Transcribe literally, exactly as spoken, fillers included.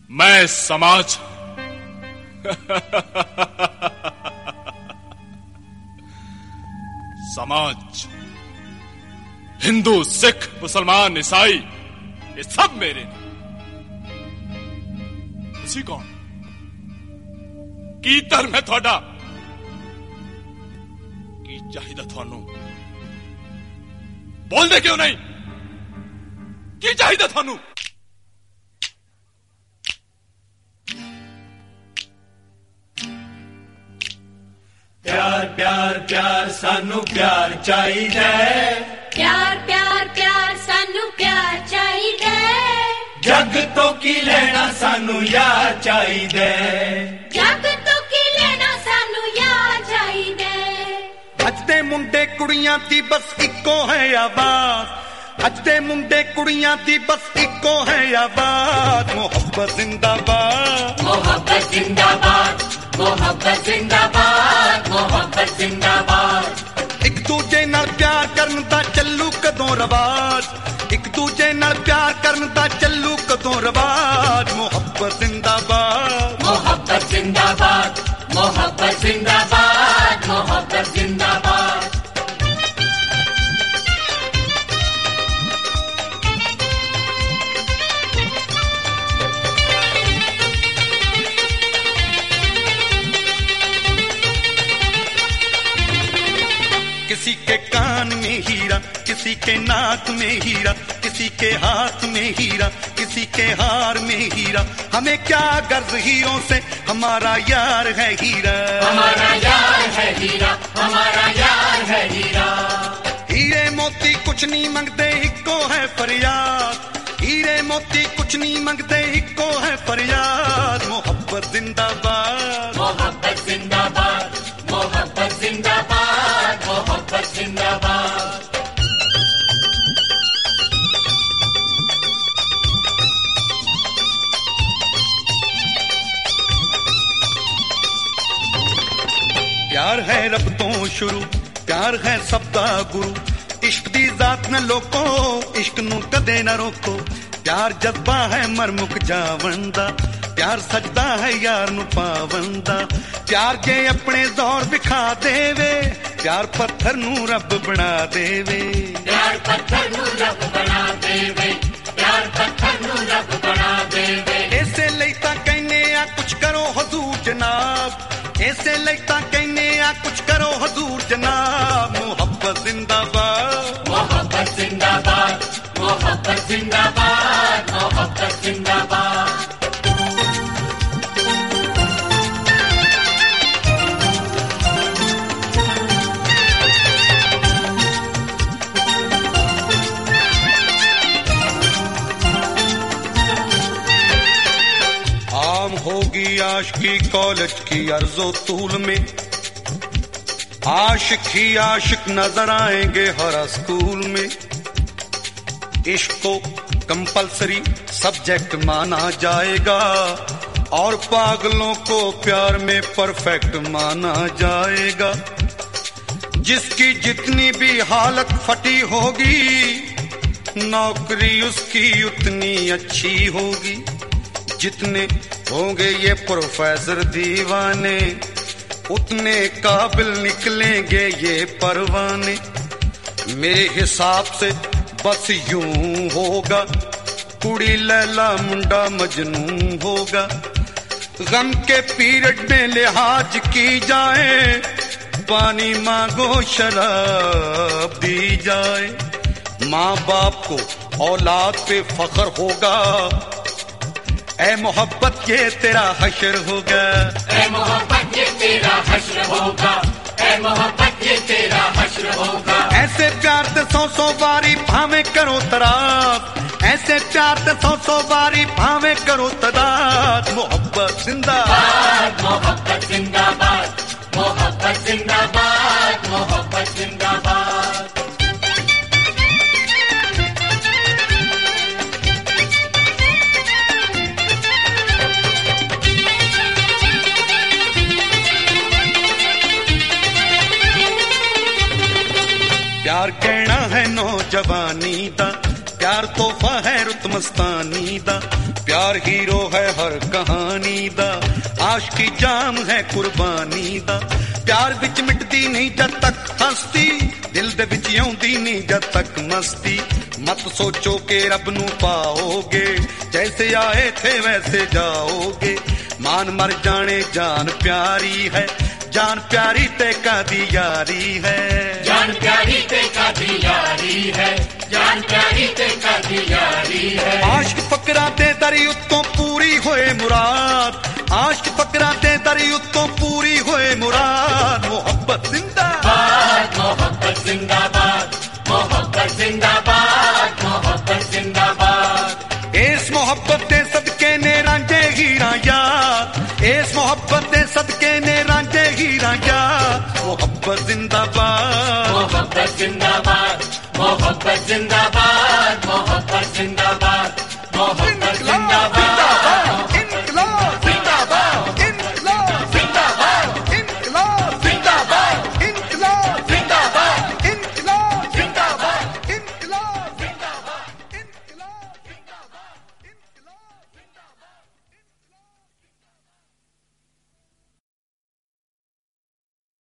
मैं समाज समाज हिंदू, सिख, मुसलमान, ईसाई, ये सब मेरे ने। ਤੁਸੀਂ कौन? की धर्म है थोड़ा? की चाहिए थानू? बोलते क्यों नहीं? की चाहिए थानू? प्यार प्यार प्यार सानू प्यार चाहिए। प्यार प्यार प्यार सानू प्यार चाहिए। जग तो की लेना सानू यार चाहिए। जग तो की लेना सानू यार चाहिए। अज दे मुंडे कुड़ियां दी बस इको है आवाज। अज दे मुंडे कुड़ियां दी बस इको है आवाज। मोहब्बत जिंदाबाद, मोहब्बत जिंदाबाद, मोहब्बत जिंदाबाद, मोहब्बत जिंदाबाद। एक दूजे नाल प्यार करन दा चलू कदों रवाज। एक दूजे नाल प्यार करन दा चलू कदों रवाज। मोहब्बत जिंदाबाद, मोहब्बत जिंदाबाद, मोहब्बत जिंदाबाद, मोहब्बत जिंदाबाद। किसी के कान में हीरा, किसी के नाक में हीरा, किसी के हाथ में हीरा, किसी के हार में हीरा। हमें क्या गर्ज हीरों से, हमारा यार है हीरा। हमारा यार है हीरा, हमारा यार है हीरा। हीरे मोती कुछ नहीं मंगते, इको है फरियाद। हीरे मोती कुछ नहीं मंगते, इको है फरियाद। मोहब्बत जिंदाबाद, मोहब्बत जिंदाबाद, मोहब्बत जिंदाबाद, मोहब्बत जिंदाबाद। प्यार है रब तो शुरू, प्यार है सबदा गुरु। इश्क दी जात न लोको, इश्क नू कदे न रोको। प्यार जज्बा है मरमुख जावंदा, प्यार सजदा है यार नू पावंदा। प्यार के अपने दौर विखा देवे, प्यार पत्थर नू रब बना देवे। प्यार पत्थर नू रब बना देवे, प्यार पत्थर नू रब बना देवे। ऐसे लईता कहने आ कुछ करो हुजूर जनाब। ऐसे लईता कहने आ कुछ करो हुजूर जनाब। मोहब्बत जिंदाबाद, मोहब्बत जिंदाबाद, मोहब्बत जिंदाबाद, मोहब्बत जिंदाबाद। होगी आशिकी कॉलेज की अर्जो तूल में। आशिक ही आशिक नजर आएंगे हर स्कूल में। इश्क को कंपलसरी सब्जेक्ट माना जाएगा और पागलों को प्यार में परफेक्ट माना जाएगा। जिसकी जितनी भी हालत फटी होगी, नौकरी उसकी उतनी अच्छी होगी। जितने होंगे ये प्रोफेसर दीवाने, उतने काबिल निकलेंगे ये परवाने। मेरे हिसाब से बस यूं होगा, कुड़ी लैला मुंडा मजनू होगा। गम के पीरियड में लिहाज की जाए, पानी मांगो शराब दी जाए। माँ बाप को औलाद पे फख्र होगा, ऐ मोहब्बत ये तेरा हश्र होगा। ऐ मोहब्बत ये तेरा हश्र होगा, ऐ मोहब्बत ये तेरा हश्र होगा। ऐसे प्यार से सौ सौ बारी भावे करो तराप। ऐसे प्यार से सौ सौ बारी भावे करो तदाद। मोहब्बत जिंदाबाद, मोहब्बत जिंदाबाद, मोहब्बत जिंदाबाद, मोहब्बत जिंदाबाद। प्यार कहना है नौजवानी दा, प्यार तोहफा है लुत्फ मस्तानी दा, प्यार हीरो है हर कहानी दा, आशिकी जाम है कुर्बानी दा। प्यार विच मिटदी नहीं जद तक हस्ती, दिल दे विच आउंदी नहीं जद तक मस्ती। मत सोचो के रब नू पाओगे, जैसे आए थे वैसे जाओगे। मान मर जाने जान प्यारी है, जान प्यारी ते कादी यारी है, जान प्यारी ते कादी यारी है, जान प्यारी ते कादी यारी है। आशिक फकरा ते दरी उत्तों पूरी होए मुराद, आशिक फकरा ते दरी उत्तों पूरी होए मुराद। मोहब्बत जिंदाबाद, मोहब्बत जिंदाबाद, मोहब्बत जिंदाबाद, मोहब्बत जिंदाबाद। इस मोहब्बत दे सदके ने रांझे हीरा याद, इस मोहब्बत दे सदके ने रांझे हीरा याद। मोहब्बत जिंदाबाद, मोहब्बत जिंदाबाद, मोहब्बत जिंदाबाद।